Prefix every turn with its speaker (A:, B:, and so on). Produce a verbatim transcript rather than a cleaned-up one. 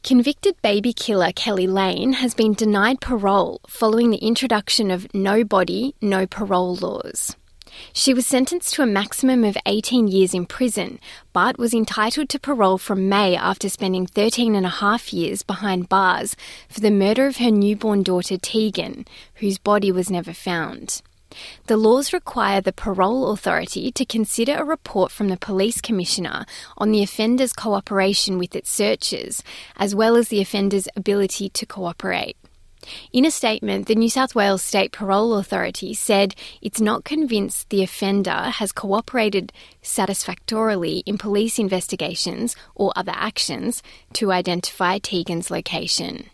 A: Convicted baby killer Kelly Lane has been denied parole following the introduction of no body, no parole laws. She was sentenced to a maximum of eighteen years in prison, but was entitled to parole from May after spending thirteen and a half years behind bars for the murder of her newborn daughter Tegan, whose body was never found. The laws require the parole authority to consider a report from the police commissioner on the offender's cooperation with its searches, as well as the offender's ability to cooperate. In a statement, the New South Wales State Parole Authority said it's not convinced the offender has cooperated satisfactorily in police investigations or other actions to identify Tegan's location.